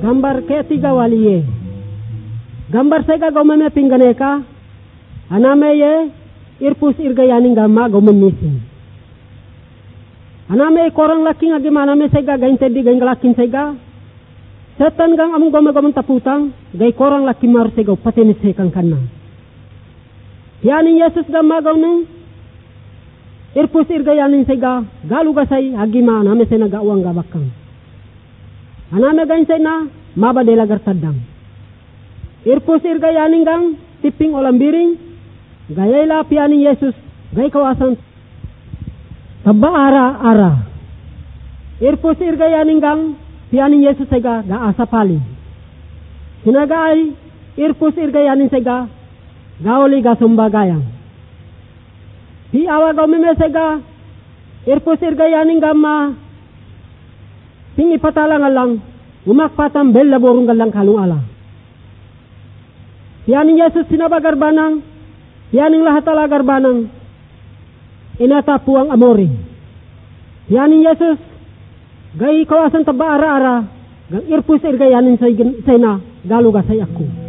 gambar ketiga waliye. Gambar sega gomeme pinganeka, aname ye irpus irgayaning gamma gomen missing. Aname korang laki nga gimana me sega gain tedi gain lakin sega. Setan gang amung gome taputang, gai korang laki mar sega pateni sekang kanna. Yani Yesus gamma gauneng irpus irgayaning sega galu gasai agima aname sena ga uang gabakang. Aname gain sena mabadela gartadang. Irpus irgayaning gang tiping olam biring, gayela pianing Yesus gai kawasan taba ara. Irpus irgayaning gang pianing Yesus sega ga asa pali. Sinagai irpus irgayaning sega gaoli ga sumbagayang. Di awa gomeme sega irpus irgayaning gamma pingi patalang alang umak patam bella borung galang kalung ala. Pianing Yesus sinabagar banang, pianing lahatala garbanang, inata puang amori. Pianing Yesus, gai kawasan taba ara-ara, gang irpus irgayanin sena, galuga say aku.